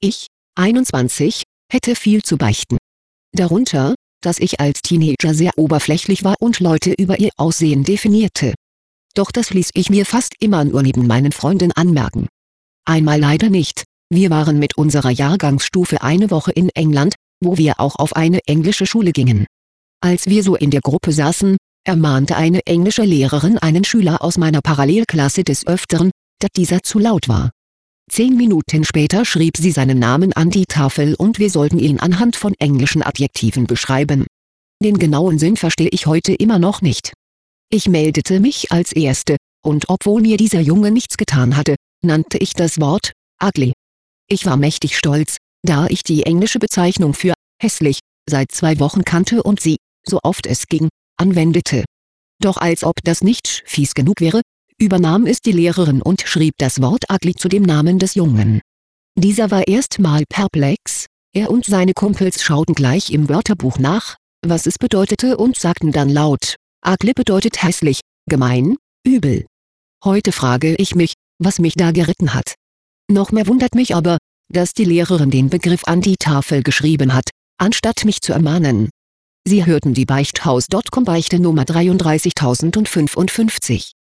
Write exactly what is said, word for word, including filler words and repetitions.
Ich, einundzwanzig, hätte viel zu beichten. Darunter, dass ich als Teenager sehr oberflächlich war und Leute über ihr Aussehen definierte. Doch das ließ ich mir fast immer nur neben meinen Freunden anmerken. Einmal leider nicht, wir waren mit unserer Jahrgangsstufe eine Woche in England, wo wir auch auf eine englische Schule gingen. Als wir so in der Gruppe saßen, ermahnte eine englische Lehrerin einen Schüler aus meiner Parallelklasse des Öfteren, da dieser zu laut war. Zehn Minuten später schrieb sie seinen Namen an die Tafel und wir sollten ihn anhand von englischen Adjektiven beschreiben. Den genauen Sinn verstehe ich heute immer noch nicht. Ich meldete mich als Erste, und obwohl mir dieser Junge nichts getan hatte, nannte ich das Wort ugly. Ich war mächtig stolz, da ich die englische Bezeichnung für hässlich seit zwei Wochen kannte und sie, so oft es ging, anwendete. Doch als ob das nicht fies genug wäre, übernahm es die Lehrerin und schrieb das Wort ugly zu dem Namen des Jungen. Dieser war erst mal perplex, er und seine Kumpels schauten gleich im Wörterbuch nach, was es bedeutete und sagten dann laut, ugly bedeutet hässlich, gemein, übel. Heute frage ich mich, was mich da geritten hat. Noch mehr wundert mich aber, dass die Lehrerin den Begriff an die Tafel geschrieben hat, anstatt mich zu ermahnen. Sie hörten die Beichthaus Punkt com Beichte Nummer dreiunddreißigtausendfünfundfünfzig.